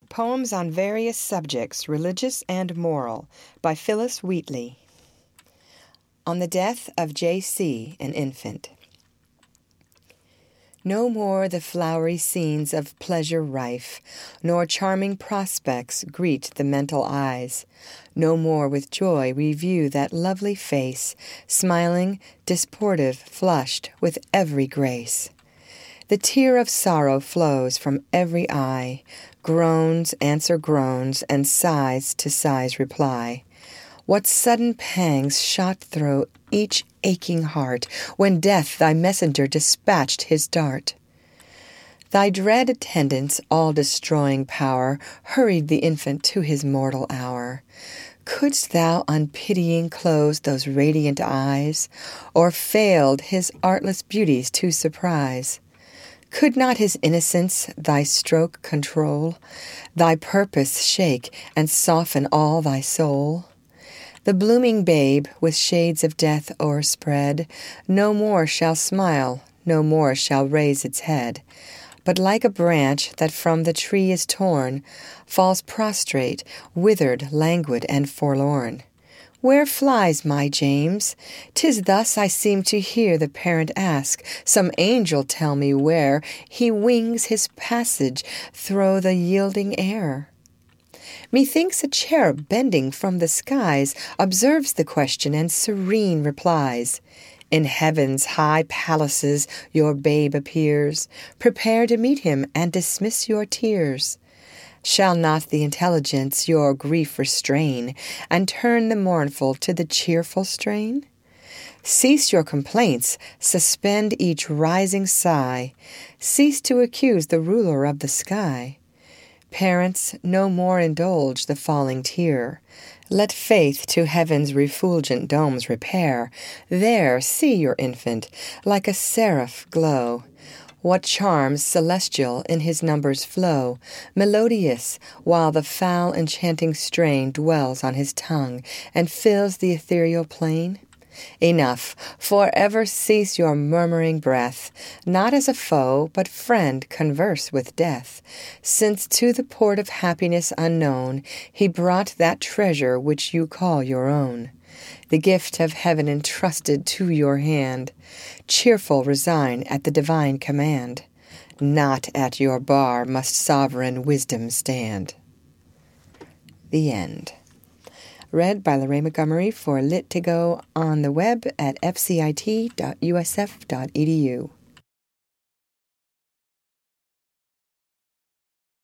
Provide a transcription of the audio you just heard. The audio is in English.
Poems on Various Subjects, Religious and Moral, by Phyllis Wheatley. On the Death of J.C., an Infant. No more the flowery scenes of pleasure rife, nor charming prospects greet the mental eyes. No more with joy we view that lovely face, smiling, disportive, flushed with every grace. The tear of sorrow flows from every eye, groans answer groans, and sighs to sighs reply. What sudden pangs shot through each aching heart, when death thy messenger dispatched his dart. Thy dread attendants, all-destroying power, hurried the infant to his mortal hour. Couldst thou unpitying close those radiant eyes, or failed his artless beauties to surprise? Could not his innocence thy stroke control, thy purpose shake, and soften all thy soul? The blooming babe, with shades of death o'erspread, no more shall smile, no more shall raise its head, but like a branch that from the tree is torn, falls prostrate, withered, languid, and forlorn. Where flies my James? 'Tis thus I seem to hear the parent ask, some angel tell me where he wings his passage thro' the yielding air. Methinks a cherub bending from the skies observes the question and serene replies. In heaven's high palaces your babe appears. Prepare to meet him and dismiss your tears. Shall not the intelligence your grief restrain, and turn the mournful to the cheerful strain? Cease your complaints, suspend each rising sigh, cease to accuse the ruler of the sky. Parents, no more indulge the falling tear. Let faith to heaven's refulgent domes repair. There see your infant, like a seraph glow. What charms celestial in his numbers flow, melodious, while the foul enchanting strain dwells on his tongue, and fills the ethereal plain? Enough, forever cease your murmuring breath, not as a foe, but friend, converse with death, since to the port of happiness unknown he brought that treasure which you call your own. The gift of heaven entrusted to your hand, cheerful resign at the divine command. Not at your bar must sovereign wisdom stand. The End. Read by Lorraine Montgomery for Lit2Go on the web at fcit.usf.edu.